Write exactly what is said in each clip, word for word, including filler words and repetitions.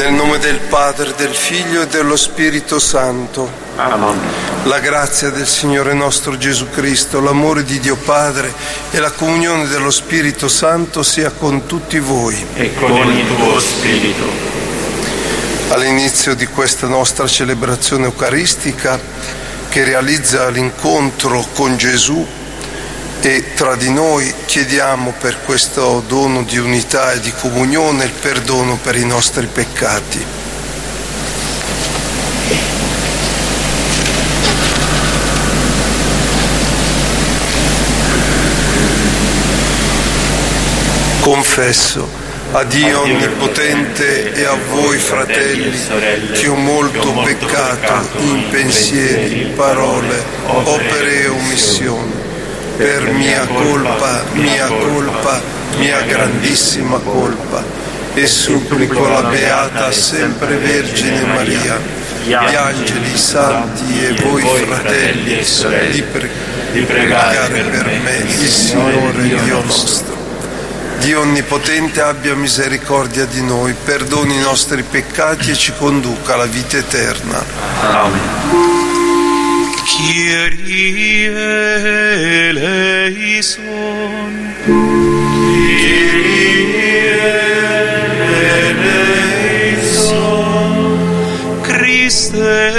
Nel nome del Padre, del Figlio e dello Spirito Santo. Amen. La grazia del Signore nostro Gesù Cristo, l'amore di Dio Padre e la comunione dello Spirito Santo sia con tutti voi. E con il tuo spirito. All'inizio di questa nostra celebrazione eucaristica, che realizza l'incontro con Gesù e tra di noi, chiediamo per questo dono di unità e di comunione il perdono per i nostri peccati. Confesso a Dio Onnipotente e a voi, fratelli, che ho molto peccato in pensieri, parole, opere e omissioni, per mia colpa, mia colpa, mia grandissima colpa, e supplico la Beata Sempre Vergine Maria, gli angeli, i santi e voi, fratelli e sorelle, di, pre- di pregare per me, il Signore Dio nostro. Dio Onnipotente abbia misericordia di noi, perdoni i nostri peccati e ci conduca alla vita eterna. Amen. Kyrie eleison. Kyrie eleison. Christe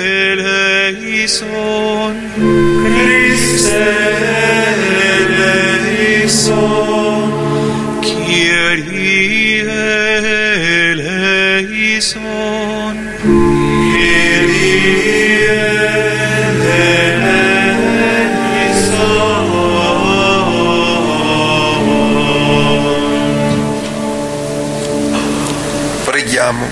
eleison. Christe eleison. Kyrie eleison. Kyrie Preghiamo.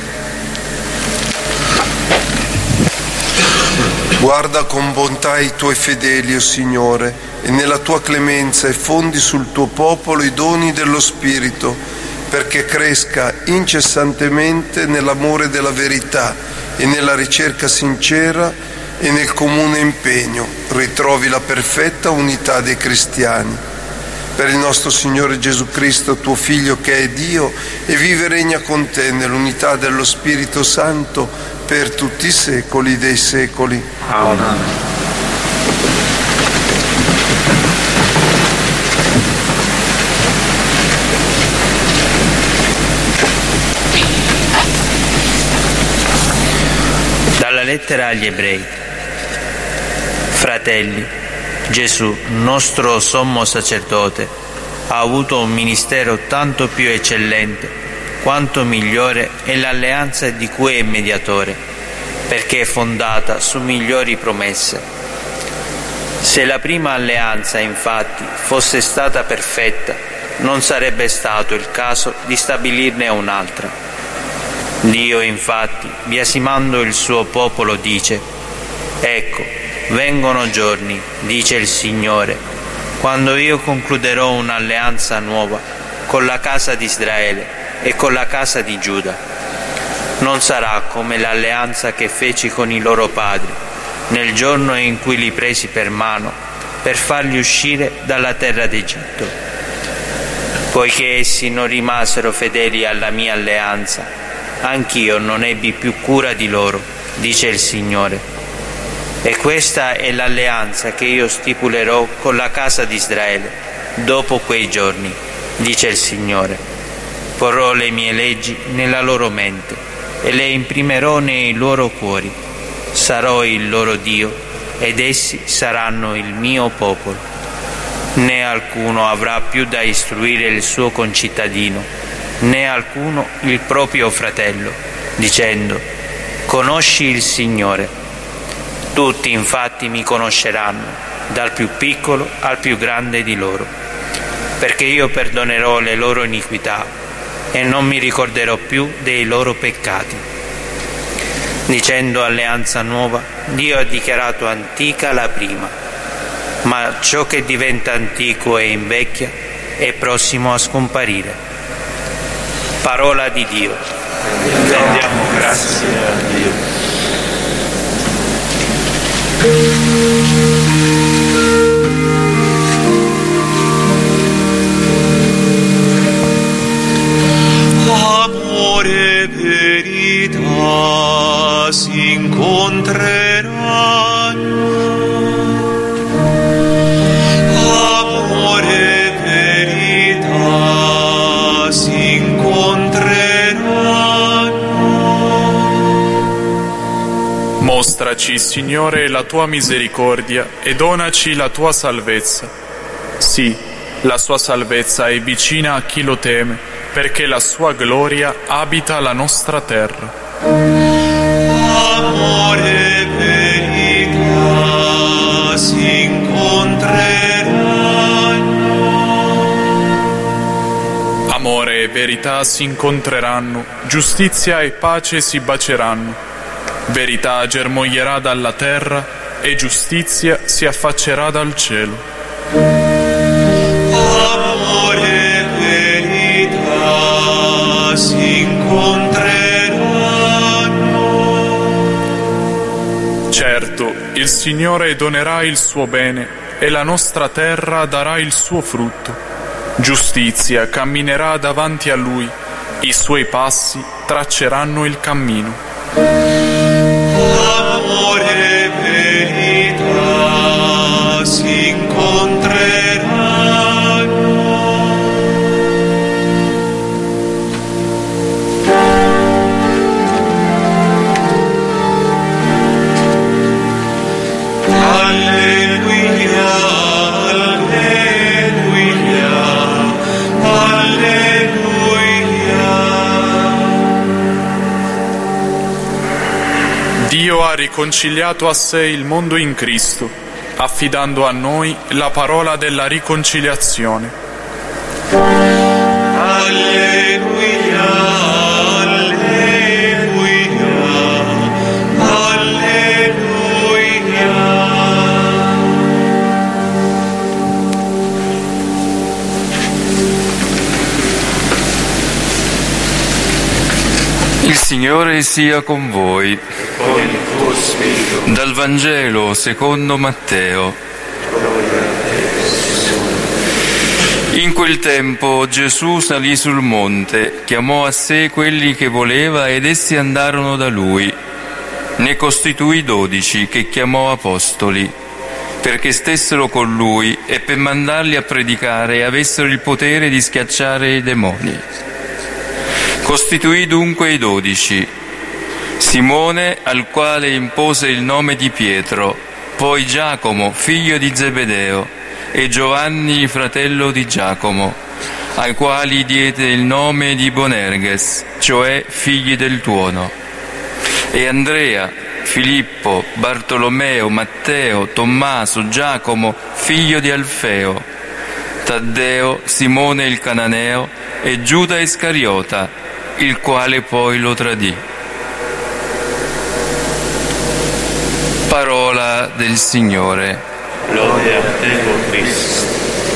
Guarda con bontà i tuoi fedeli, o Signore, e nella tua clemenza effondi sul tuo popolo i doni dello Spirito, perché cresca incessantemente nell'amore della verità e nella ricerca sincera e nel comune impegno ritrovi la perfetta unità dei cristiani. Per il nostro Signore Gesù Cristo, tuo Figlio, che è Dio e vive e regna con te nell'unità dello Spirito Santo per tutti i secoli dei secoli. Amen. Dalla lettera agli Ebrei. Fratelli, Gesù, nostro sommo sacerdote, ha avuto un ministero tanto più eccellente quanto migliore è l'alleanza di cui è mediatore, perché è fondata su migliori promesse. Se la prima alleanza, infatti, fosse stata perfetta, non sarebbe stato il caso di stabilirne un'altra. Dio, infatti, biasimando il suo popolo, dice: «Ecco, vengono giorni, dice il Signore, quando io concluderò un'alleanza nuova con la casa di Israele e con la casa di Giuda. Non sarà come l'alleanza che feci con i loro padri nel giorno in cui li presi per mano per farli uscire dalla terra d'Egitto. Poiché essi non rimasero fedeli alla mia alleanza, anch'io non ebbi più cura di loro, dice il Signore. E questa è l'alleanza che io stipulerò con la casa di Israele dopo quei giorni, dice il Signore. Porrò le mie leggi nella loro mente e le imprimerò nei loro cuori. Sarò il loro Dio ed essi saranno il mio popolo. Né alcuno avrà più da istruire il suo concittadino, né alcuno il proprio fratello, dicendo: conosci il Signore. Tutti infatti mi conosceranno, dal più piccolo al più grande di loro, perché io perdonerò le loro iniquità e non mi ricorderò più dei loro peccati». Dicendo alleanza nuova, Dio ha dichiarato antica la prima, ma ciò che diventa antico e invecchia è prossimo a scomparire. Parola di Dio. Rendiamo grazie a Dio. Amore per i Amore, verità si incontreranno. Mostraci, Signore, la tua misericordia e donaci la tua salvezza. Sì, la sua salvezza è vicina a chi lo teme, perché la sua gloria abita la nostra terra. Amore, verità si incontreranno. Amore e verità si incontreranno, giustizia e pace si baceranno. Verità germoglierà dalla terra e giustizia si affaccerà dal cielo. Amore, verità si incontreranno. Certo, il Signore donerà il suo bene e la nostra terra darà il suo frutto. Giustizia camminerà davanti a Lui, i suoi passi tracceranno il cammino. Amore, verità si incontreranno. Alleluia, alleluia, alleluia. Dio ha riconciliato a sé il mondo in Cristo, affidando a noi la parola della riconciliazione. Alleluia, alleluia, alleluia. Il Signore sia con voi. Con il tuo spirito. Dal Vangelo secondo Matteo. In quel tempo Gesù salì sul monte, chiamò a sé quelli che voleva ed essi andarono da lui. Ne costituì dodici che chiamò apostoli, perché stessero con lui e per mandarli a predicare e avessero il potere di schiacciare i demoni. Costituì dunque i dodici: Simone, al quale impose il nome di Pietro, poi Giacomo, figlio di Zebedeo, e Giovanni, fratello di Giacomo, ai quali diede il nome di Bonerges, cioè figli del tuono, e Andrea, Filippo, Bartolomeo, Matteo, Tommaso, Giacomo, figlio di Alfeo, Taddeo, Simone il Cananeo e Giuda Iscariota, il quale poi lo tradì. Parola del Signore. Lode a te, o Cristo.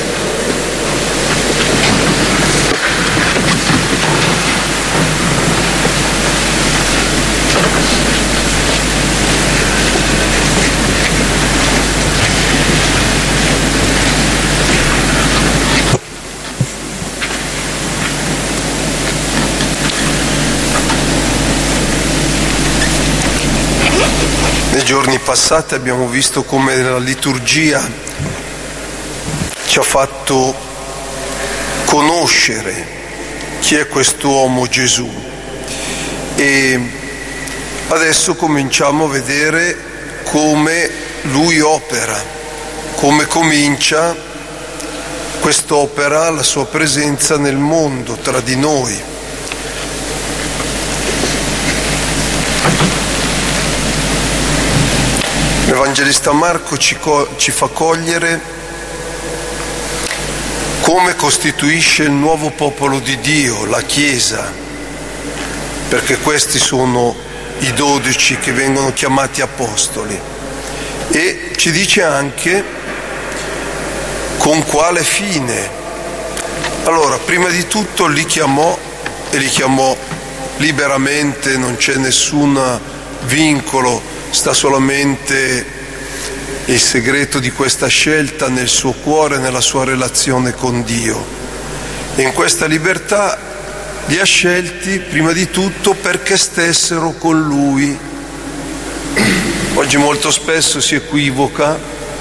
Nei giorni passati abbiamo visto come la liturgia ci ha fatto conoscere chi è quest'uomo Gesù e adesso cominciamo a vedere come lui opera, come comincia quest'opera, la sua presenza nel mondo, tra di noi. L'Evangelista Marco ci, co- ci fa cogliere come costituisce il nuovo popolo di Dio, la Chiesa, perché questi sono i dodici che vengono chiamati apostoli, e ci dice anche con quale fine. Allora, prima di tutto li chiamò e li chiamò liberamente, non c'è nessun vincolo, sta solamente il segreto di questa scelta nel suo cuore, nella sua relazione con Dio. E in questa libertà li ha scelti prima di tutto perché stessero con Lui. Oggi molto spesso si equivoca,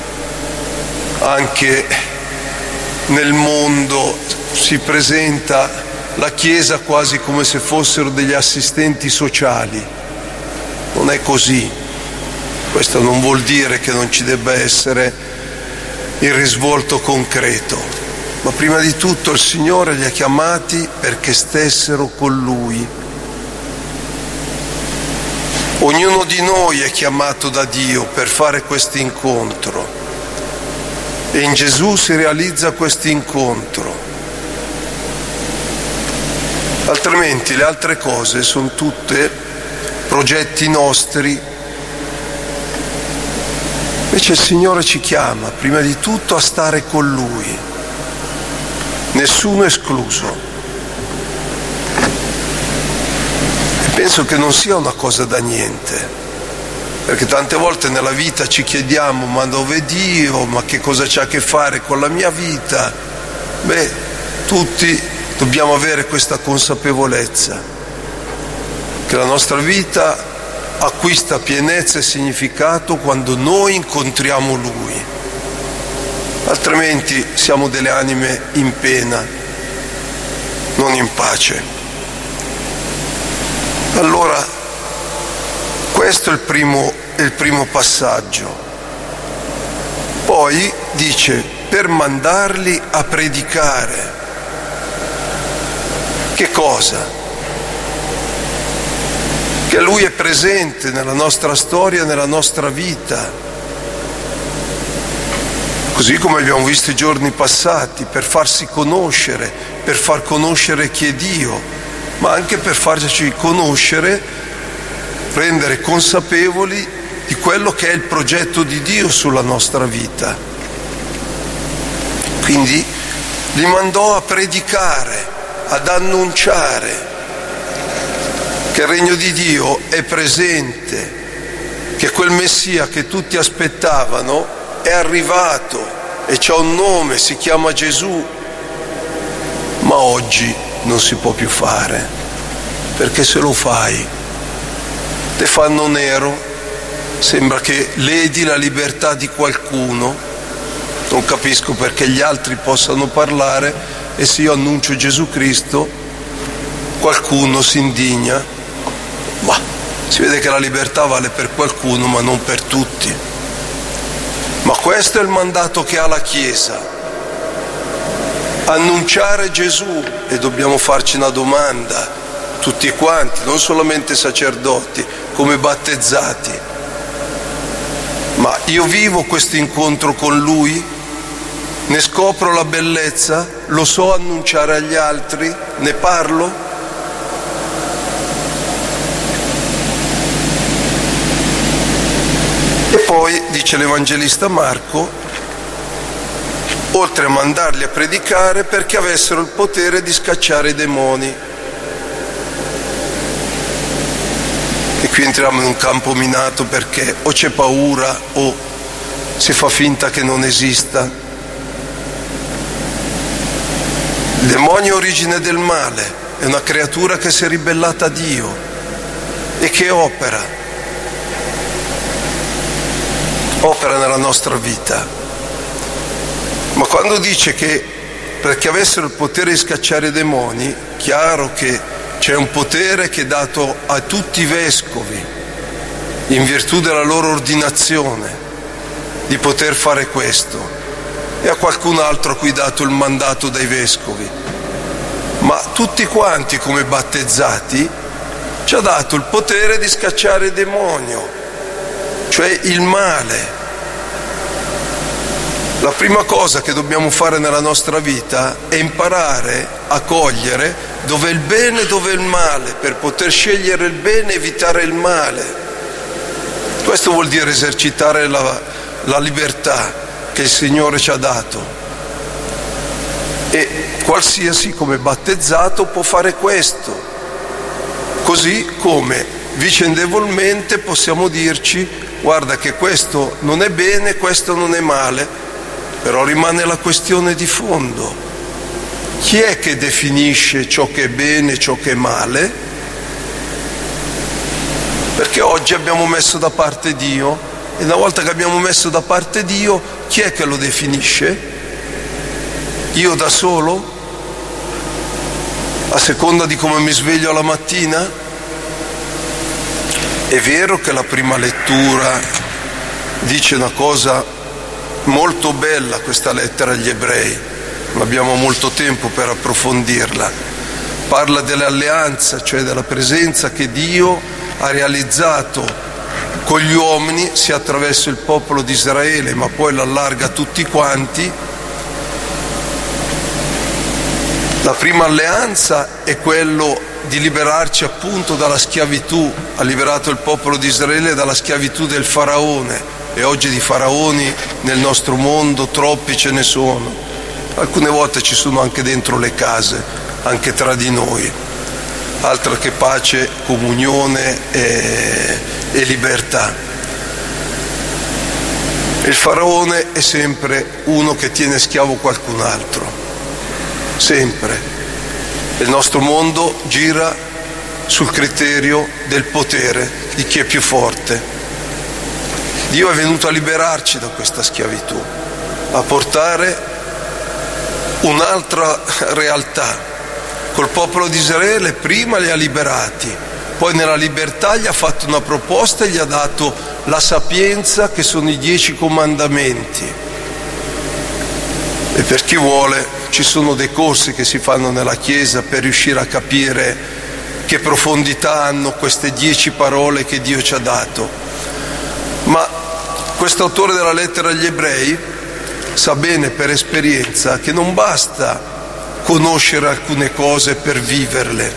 anche nel mondo si presenta la Chiesa quasi come se fossero degli assistenti sociali. Non è così. Questo non vuol dire che non ci debba essere il risvolto concreto, ma prima di tutto il Signore li ha chiamati perché stessero con Lui. Ognuno di noi è chiamato da Dio per fare questo incontro e in Gesù si realizza questo incontro. Altrimenti le altre cose sono tutte progetti nostri. Invece il Signore ci chiama prima di tutto a stare con Lui, nessuno escluso. E penso che non sia una cosa da niente, perché tante volte nella vita ci chiediamo: ma dov'è Dio? Ma che cosa c'ha a che fare con la mia vita? Beh, tutti dobbiamo avere questa consapevolezza, che la nostra vita acquista pienezza e significato quando noi incontriamo Lui, altrimenti siamo delle anime in pena, non in pace. Allora, questo è il primo, è il primo passaggio. Poi dice: per mandarli a predicare. Che cosa? Che Lui è presente nella nostra storia, nella nostra vita, così come abbiamo visto i giorni passati, per farsi conoscere, per far conoscere chi è Dio, ma anche per farci conoscere, rendere consapevoli di quello che è il progetto di Dio sulla nostra vita. Quindi li mandò a predicare, ad annunciare che il regno di Dio è presente, che quel Messia che tutti aspettavano è arrivato e c'ha un nome, si chiama Gesù, ma oggi non si può più fare, perché se lo fai te fanno nero, sembra che ledi la libertà di qualcuno. Non capisco perché gli altri possano parlare e se io annuncio Gesù Cristo qualcuno si indigna. Ma si vede che la libertà vale per qualcuno ma non per tutti. Ma questo è il mandato che ha la Chiesa: annunciare Gesù. E dobbiamo farci una domanda, tutti quanti, non solamente sacerdoti, come battezzati: ma io vivo questo incontro con Lui? Ne scopro la bellezza? Lo so annunciare agli altri? Ne parlo? E poi dice l'Evangelista Marco: oltre a mandarli a predicare, perché avessero il potere di scacciare i demoni. E qui entriamo in un campo minato, perché o c'è paura o si fa finta che non esista. Il demonio è origine del male, è una creatura che si è ribellata a Dio e che opera. opera nella nostra vita. Ma quando dice che perché avessero il potere di scacciare i demoni, chiaro che c'è un potere che è dato a tutti i vescovi in virtù della loro ordinazione di poter fare questo, e a qualcun altro a cui è dato il mandato dai vescovi, ma tutti quanti come battezzati ci ha dato il potere di scacciare il demonio, cioè il male. La prima cosa che dobbiamo fare nella nostra vita è imparare a cogliere dove è il bene e dove è il male, per poter scegliere il bene e evitare il male. Questo vuol dire esercitare la, la libertà che il Signore ci ha dato. E qualsiasi come battezzato può fare questo. Così come vicendevolmente possiamo dirci: guarda che questo non è bene, questo non è male. Però rimane la questione di fondo: chi è che definisce ciò che è bene e ciò che è male? Perché Perché oggi abbiamo messo da parte Dio, e una volta che abbiamo messo da parte Dio, chi è che lo definisce? Io da solo? A seconda di come mi sveglio la mattina? È vero che la prima lettura dice una cosa molto bella, questa lettera agli ebrei, non abbiamo molto tempo per approfondirla. Parla dell'alleanza, cioè della presenza che Dio ha realizzato con gli uomini, sia attraverso il popolo di Israele, ma poi l'allarga a tutti quanti. La prima alleanza è quello di liberarci appunto dalla schiavitù, ha liberato il popolo di Israele dalla schiavitù del faraone, e oggi di faraoni nel nostro mondo troppi ce ne sono, alcune volte ci sono anche dentro le case, anche tra di noi, altro che pace, comunione e, e libertà. Il faraone è sempre uno che tiene schiavo qualcun altro, sempre. Il nostro mondo gira sul criterio del potere, di chi è più forte. Dio è venuto a liberarci da questa schiavitù, a portare un'altra realtà. Col popolo di Israele prima li ha liberati, poi nella libertà gli ha fatto una proposta e gli ha dato la sapienza, che sono i dieci comandamenti. E per chi vuole ci sono dei corsi che si fanno nella Chiesa per riuscire a capire che profondità hanno queste dieci parole che Dio ci ha dato. Ma questo autore della lettera agli ebrei sa bene per esperienza che non basta conoscere alcune cose per viverle.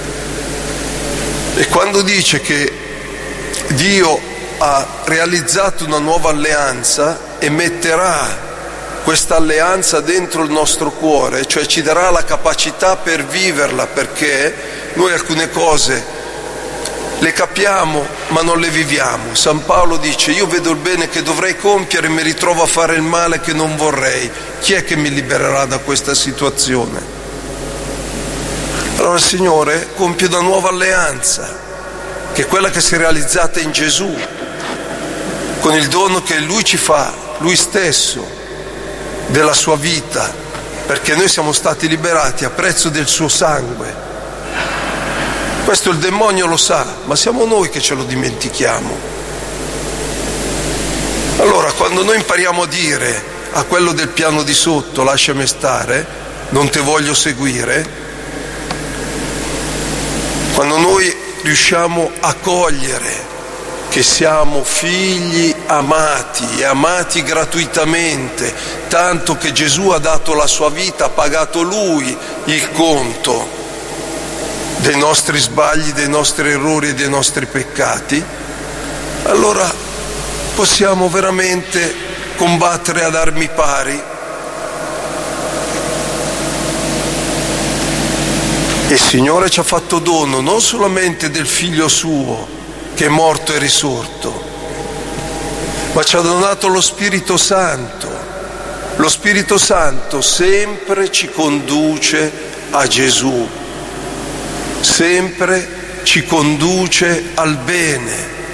E quando dice che Dio ha realizzato una nuova alleanza e metterà questa alleanza dentro il nostro cuore, cioè ci darà la capacità per viverla, perché noi alcune cose le capiamo ma non le viviamo. San Paolo dice: io vedo il bene che dovrei compiere e mi ritrovo a fare il male che non vorrei. Chi è che mi libererà da questa situazione? Allora il Signore compie una nuova alleanza, che è quella che si è realizzata in Gesù, con il dono che Lui ci fa, Lui stesso, della sua vita, perché noi siamo stati liberati a prezzo del suo sangue. Questo il demonio lo sa, ma siamo noi che ce lo dimentichiamo. Allora, quando noi impariamo a dire a quello del piano di sotto: lasciami stare, non te voglio seguire, quando noi riusciamo a cogliere che siamo figli amati e amati gratuitamente, tanto che Gesù ha dato la sua vita, ha pagato Lui il conto dei nostri sbagli, dei nostri errori e dei nostri peccati, allora possiamo veramente combattere ad armi pari. E il Signore ci ha fatto dono non solamente del Figlio Suo, che è morto e risorto, ma ci ha donato lo Spirito Santo. Lo Spirito Santo sempre ci conduce a Gesù, sempre ci conduce al bene.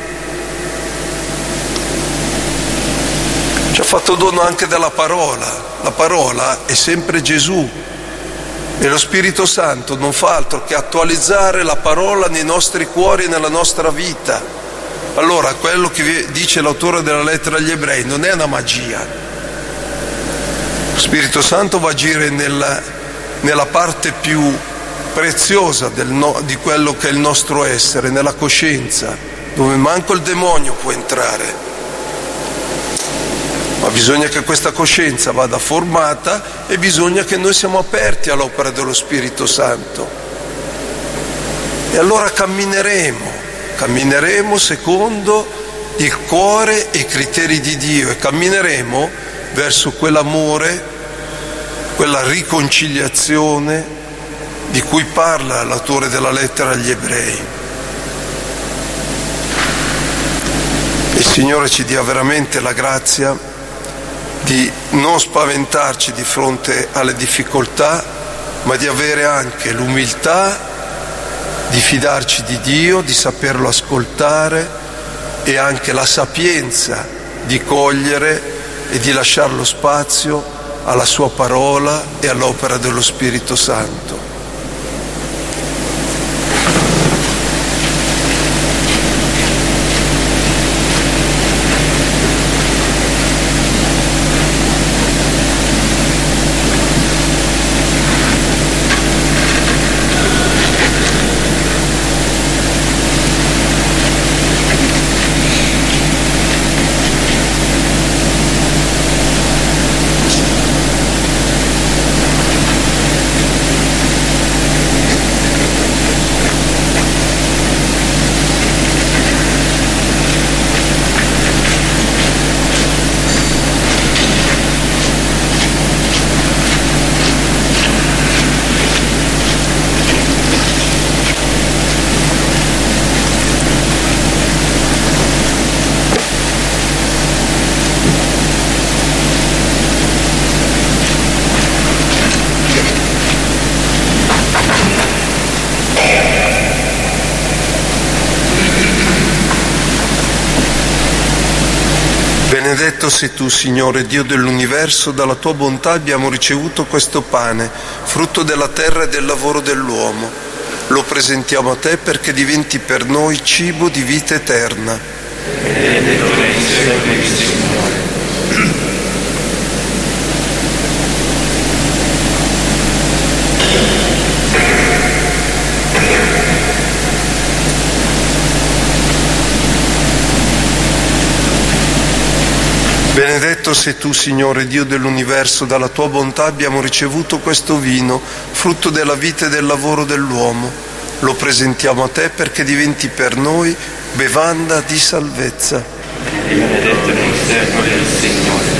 Ci ha fatto dono anche della parola. La parola è sempre Gesù, e lo Spirito Santo non fa altro che attualizzare la parola nei nostri cuori e nella nostra vita. Allora, quello che dice l'autore della lettera agli ebrei non è una magia. Lo Spirito Santo va a agire nella, nella parte più preziosa del no, di quello che è il nostro essere, nella coscienza, dove manco il demonio può entrare. Ma bisogna che questa coscienza vada formata e bisogna che noi siamo aperti all'opera dello Spirito Santo. E allora cammineremo, cammineremo secondo il cuore e i criteri di Dio, e cammineremo verso quell'amore, quella riconciliazione di cui parla l'autore della lettera agli ebrei. Il Signore ci dia veramente la grazia di non spaventarci di fronte alle difficoltà, ma di avere anche l'umiltà di fidarci di Dio, di saperlo ascoltare, e anche la sapienza di cogliere e di lasciare lo spazio alla sua parola e all'opera dello Spirito Santo. Benedetto sei tu, Signore, Dio dell'universo, dalla tua bontà abbiamo ricevuto questo pane, frutto della terra e del lavoro dell'uomo. Lo presentiamo a te perché diventi per noi cibo di vita eterna. Benedetto sei il Signore. Benedetto sei tu, Signore, Dio dell'universo, dalla tua bontà abbiamo ricevuto questo vino, frutto della vita e del lavoro dell'uomo. Lo presentiamo a te perché diventi per noi bevanda di salvezza. Benedetto il servo del Signore.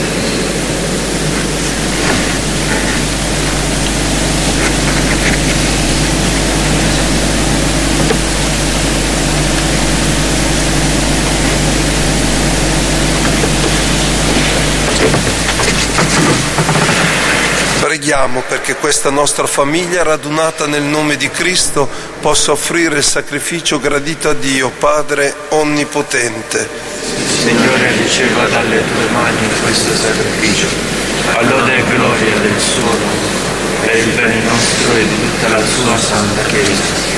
Preghiamo perché questa nostra famiglia, radunata nel nome di Cristo, possa offrire il sacrificio gradito a Dio, Padre Onnipotente. Signore, riceva dalle tue mani questo sacrificio, all'ode e gloria del suo nome, per il bene nostro e di tutta la sua santa Chiesa.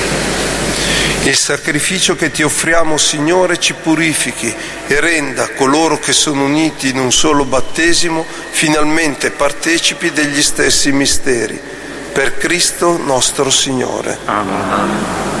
Il sacrificio che ti offriamo, Signore, ci purifichi e renda coloro che sono uniti in un solo battesimo finalmente partecipi degli stessi misteri. Per Cristo nostro Signore. Amen.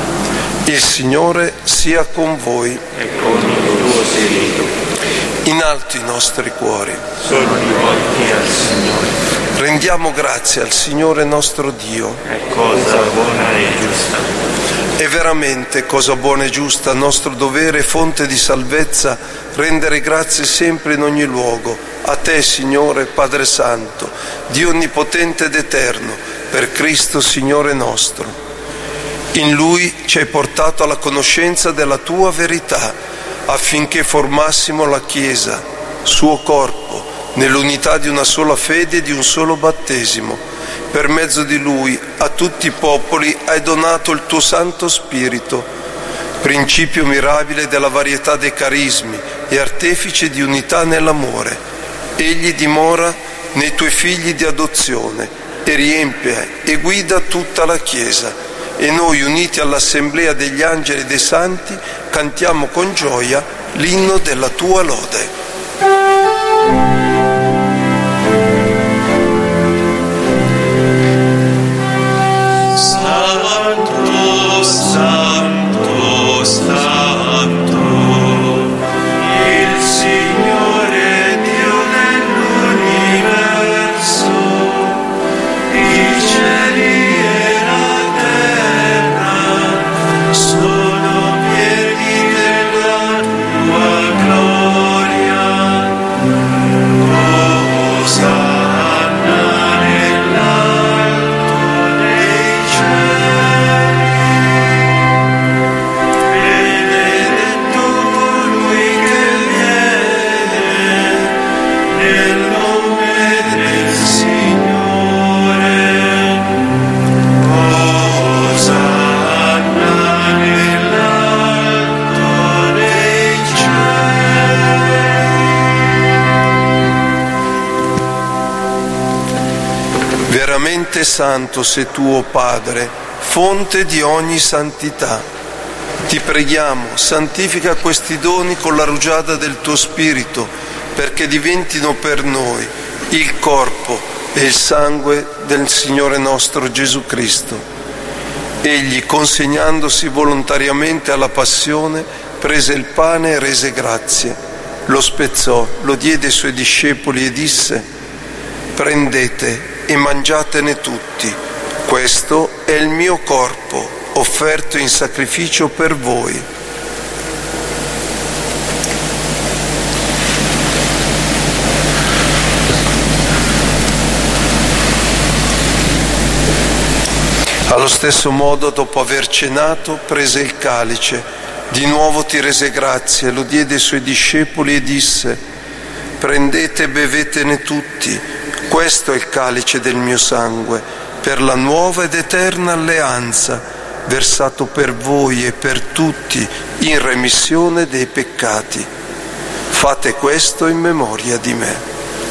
Il Signore sia con voi. E con il tuo spirito. In alto i nostri cuori. Sono rivolti al Signore. Rendiamo grazie al Signore nostro Dio. È cosa buona e giusta. È veramente cosa buona e giusta, nostro dovere e fonte di salvezza, rendere grazie sempre in ogni luogo, a te, Signore, Padre Santo, Dio onnipotente ed eterno, per Cristo, Signore nostro. In Lui ci hai portato alla conoscenza della tua verità, affinché formassimo la Chiesa, suo corpo, nell'unità di una sola fede e di un solo battesimo. Per mezzo di Lui a tutti i popoli hai donato il tuo Santo Spirito, principio mirabile della varietà dei carismi e artefice di unità nell'amore. Egli dimora nei tuoi figli di adozione e riempie e guida tutta la Chiesa. E noi, uniti all'assemblea degli angeli e dei santi, cantiamo con gioia l'inno della tua lode. Sono pieni della tua gloria. veramente santo sei tu, o Padre, fonte di ogni santità. Ti preghiamo, santifica questi doni con la rugiada del tuo Spirito, perché diventino per noi il corpo e il sangue del Signore nostro Gesù Cristo. Egli, consegnandosi volontariamente alla passione, prese il pane e rese grazie, lo spezzò, lo diede ai suoi discepoli e disse: prendete e mangiatene tutti, questo è il mio corpo, offerto in sacrificio per voi. Allo stesso modo, dopo aver cenato, prese il calice, di nuovo ti rese grazie, lo diede ai suoi discepoli e disse: prendete e bevetene tutti, questo è il calice del mio sangue, per la nuova ed eterna alleanza, versato per voi e per tutti in remissione dei peccati. Fate questo in memoria di me.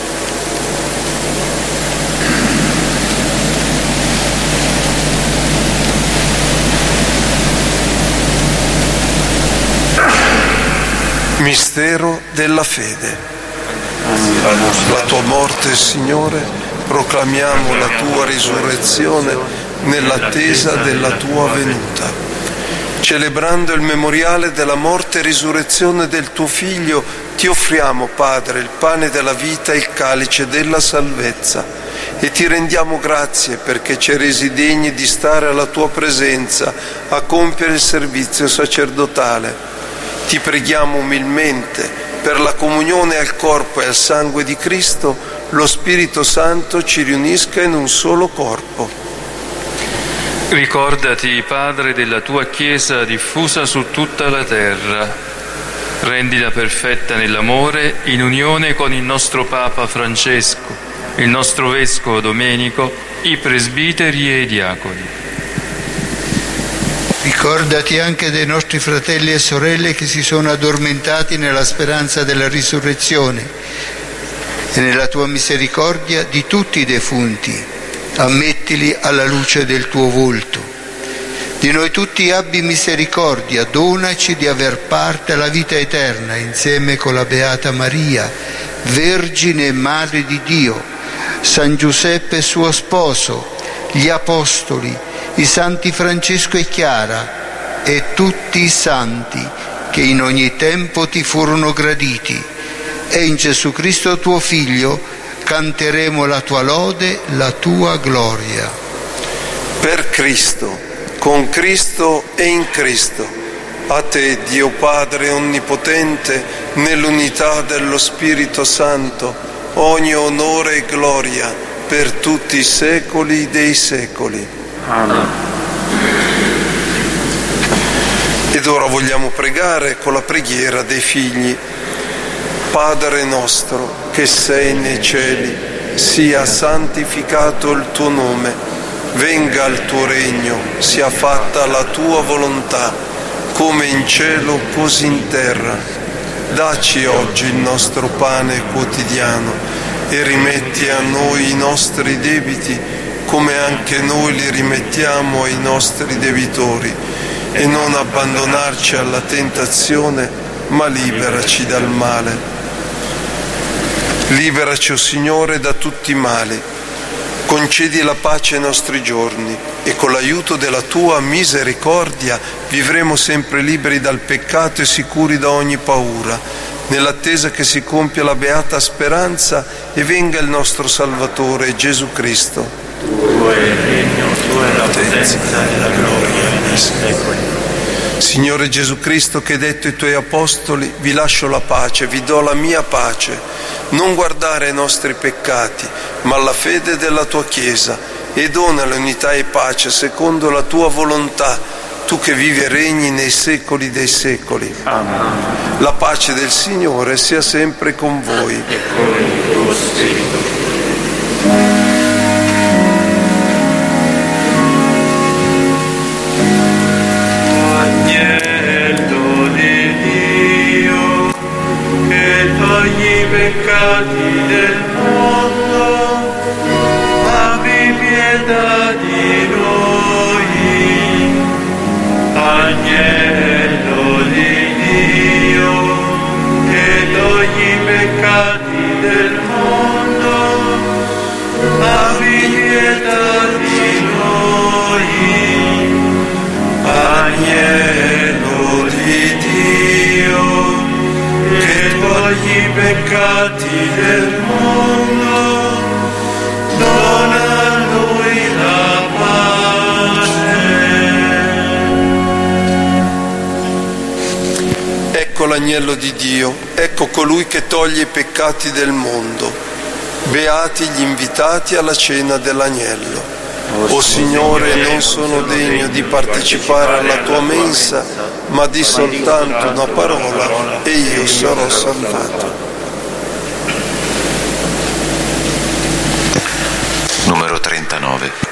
Mistero della fede. La tua morte, Signore, proclamiamo la tua risurrezione nell'attesa della tua venuta. Celebrando il memoriale della morte e risurrezione del tuo Figlio, ti offriamo, Padre, il pane della vita e il calice della salvezza, e ti rendiamo grazie perché ci hai resi degni di stare alla tua presenza a compiere il servizio sacerdotale. Ti preghiamo umilmente, per la comunione al corpo e al sangue di Cristo, lo Spirito Santo ci riunisca in un solo corpo. Ricordati, Padre, della tua Chiesa diffusa su tutta la terra. Rendila perfetta nell'amore, in unione con il nostro Papa Francesco, il nostro Vescovo Domenico, i presbiteri e i diaconi. Ricordati anche dei nostri fratelli e sorelle che si sono addormentati nella speranza della risurrezione, e nella tua misericordia di tutti i defunti, ammettili alla luce del tuo volto. Di noi tutti abbi misericordia, donaci di aver parte alla vita eterna insieme con la Beata Maria, Vergine e Madre di Dio, San Giuseppe suo sposo, gli Apostoli, i santi Francesco e Chiara e tutti i santi che in ogni tempo ti furono graditi, e in Gesù Cristo tuo Figlio canteremo la tua lode, la tua gloria. Per Cristo, con Cristo e in Cristo, a te, Dio Padre Onnipotente, nell'unità dello Spirito Santo, ogni onore e gloria per tutti i secoli dei secoli. Amen. Ed ora vogliamo pregare con la preghiera dei figli. Padre nostro, che sei nei cieli, sia santificato il tuo nome, venga il tuo regno, sia fatta la tua volontà, come in cielo così in terra. Dacci oggi il nostro pane quotidiano e rimetti a noi i nostri debiti, come anche noi li rimettiamo ai nostri debitori, e non abbandonarci alla tentazione, ma liberaci dal male. Liberaci, o Signore, da tutti i mali. Concedi la pace ai nostri giorni, e con l'aiuto della tua misericordia vivremo sempre liberi dal peccato e sicuri da ogni paura, nell'attesa che si compia la beata speranza e venga il nostro Salvatore Gesù Cristo. Tuo è il regno, tua è la potenza e la gloria nei secoli. Signore Gesù Cristo, che hai detto ai tuoi apostoli: vi lascio la pace, vi do la mia pace, non guardare ai nostri peccati, ma alla fede della tua Chiesa, e dona l'unità e pace secondo la tua volontà, tu che vivi e regni nei secoli dei secoli. Amen. La pace del Signore sia sempre con voi. E con il tuo spirito. I peccati del mondo, abbi pietà peccati del mondo, dona a noi la pace. Ecco l'agnello di Dio, ecco colui che toglie i peccati del mondo. Beati gli invitati alla cena dell'agnello. O Signore, non sono degno di partecipare alla tua mensa, ma di soltanto una parola e io sarò salvato. Numero trentanove.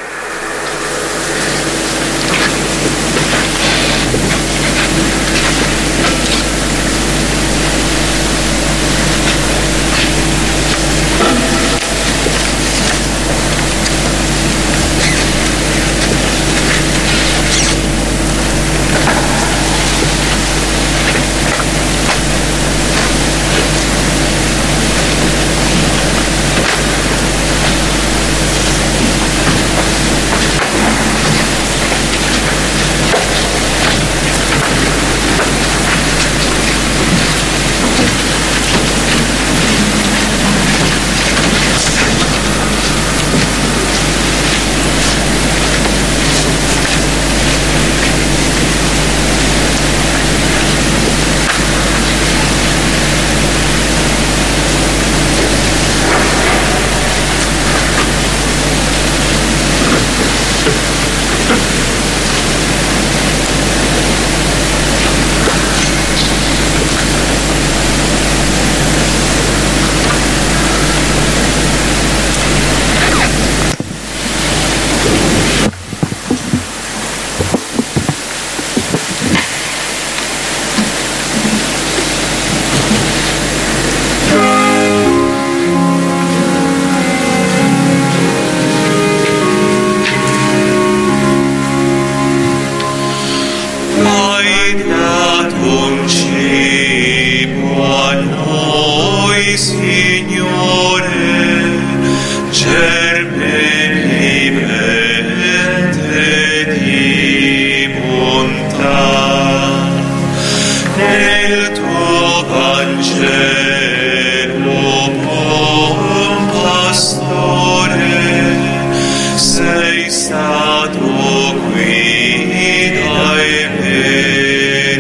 Sei stato qui dai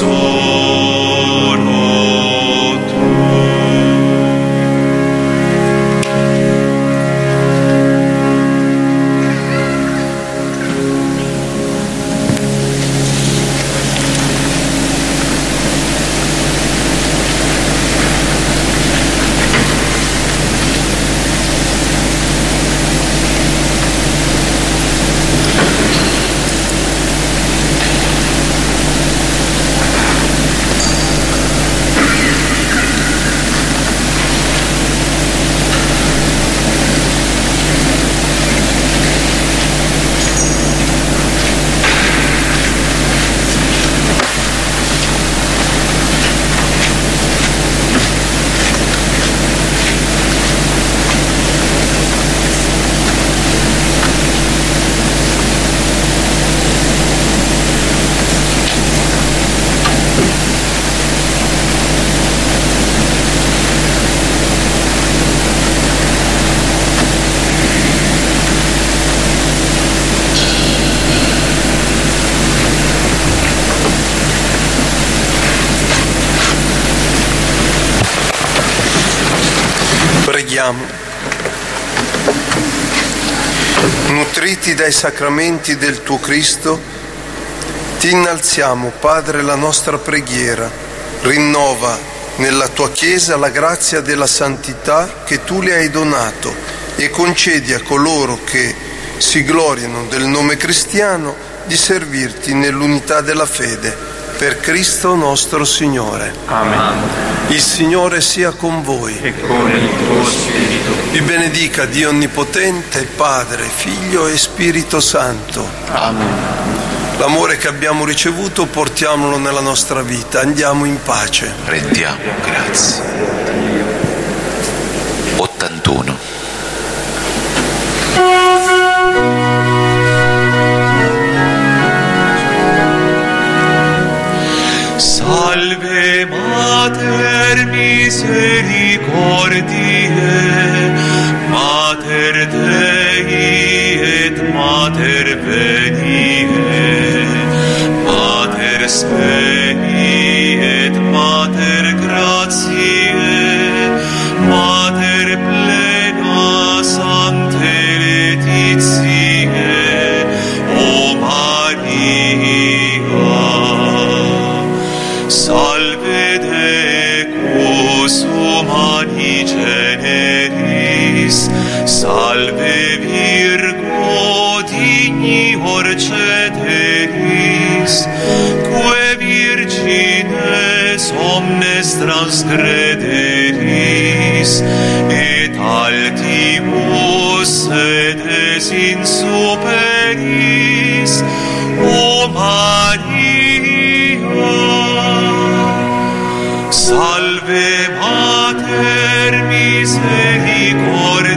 Preghiamo. Nutriti dai sacramenti del tuo Cristo, ti innalziamo, Padre, la nostra preghiera. Rinnova nella tua Chiesa la grazia della santità che tu le hai donato e concedi a coloro che si gloriano del nome cristiano di servirti nell'unità della fede. Per Cristo nostro Signore. Amen. Il Signore sia con voi. E con il tuo spirito. Vi benedica Dio Onnipotente, Padre, Figlio e Spirito Santo. Amen. L'amore che abbiamo ricevuto portiamolo nella nostra vita. Andiamo in pace. Rendiamo grazie. ottantuno. Salve Mater misericordiae, Mater Dei et Mater veniae, Mater spei et Mater gratiae, Mater plena sanctae laetitiae, O Maria. Salve Decus humani generis, salve Virgo dignior cederis, que virgines omnes transgrederis, et altibus sedes insuperis, O Maria. Salve Mater misericordiae,